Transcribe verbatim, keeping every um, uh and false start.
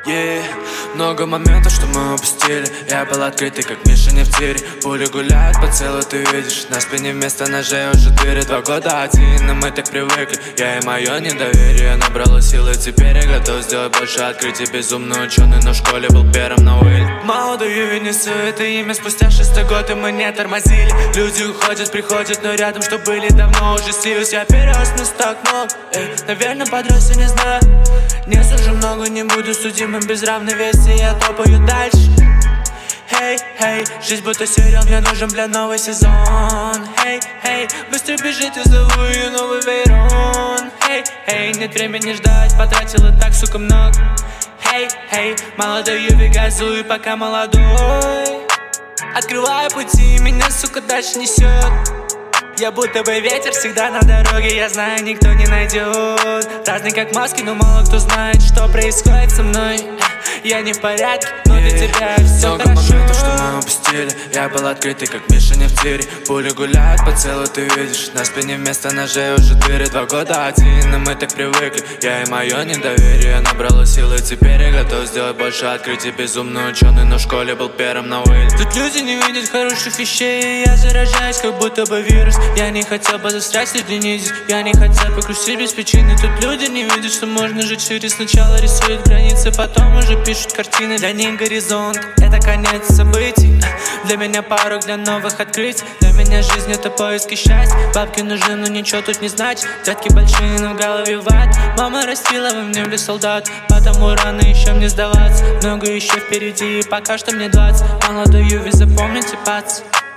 Yeah. Много моментов, что мы упустили. Я был открытый, как Мишаня в тире. Пули гуляют по целу, ты видишь. На спине вместо ножей уже дыри. Два года один, и мы так привыкли. Я и мое недоверие набрало силы. Теперь я готов сделать больше открытий. Безумный ученый, но в школе был первым на Уиль. Молодую и несу это имя. Спустя шестой год, и мы не тормозили. Люди уходят, приходят, но рядом, что были давно уже слились. Я перерос на так много. Эй, наверное, подрос, я не знаю. Не сужу много, не буду судимым без равной вести. Я топаю дальше. Хей, хей, жизнь будто сериал, мне нужен, бля, новый сезон. Хей, хей, быстро бежит и зову ее новый Вейрон. Хей, хей, нет времени ждать, потратила так, сука, много. Хей, хей, молодою газую, пока молодой. Открываю пути, меня, сука, дальше несет. Я будто бы ветер всегда на дороге, я знаю, никто не найдет. Разный как маски, но мало кто знает, что происходит со мной. Я не в порядке, но для тебя все много хорошо. Моментов, что мы упустили. Я был открытый, как Мишаня в тире. Пули гуляют по целу, ты видишь. На спине вместо ножей уже дыри. Два года один, и мы так привыкли. Я и мое недоверие набрало силы. Теперь я готов сделать больше открытий. Безумный ученый, но в школе был первым на Уиль. Тут люди не видят хороших вещей, и я заражаюсь, как будто бы вирус. Я не хотел бы застрять среди низ. Я не хотел погрузить без причины. Тут люди не видят, что можно жить шире. Сначала рисуют границы, потом уже пишут картины. Для них горизонт — это конец событий. Для меня порог для новых открытий. Для меня жизнь — это поиски счастья. Бабки нужны, но ничего тут не значит. Взятки большие, но в голове ват. Мама растила во мне в лес солдат, потому рано еще мне сдаваться. Много еще впереди, и пока что мне двадцать. Молодую вы запомните, пац.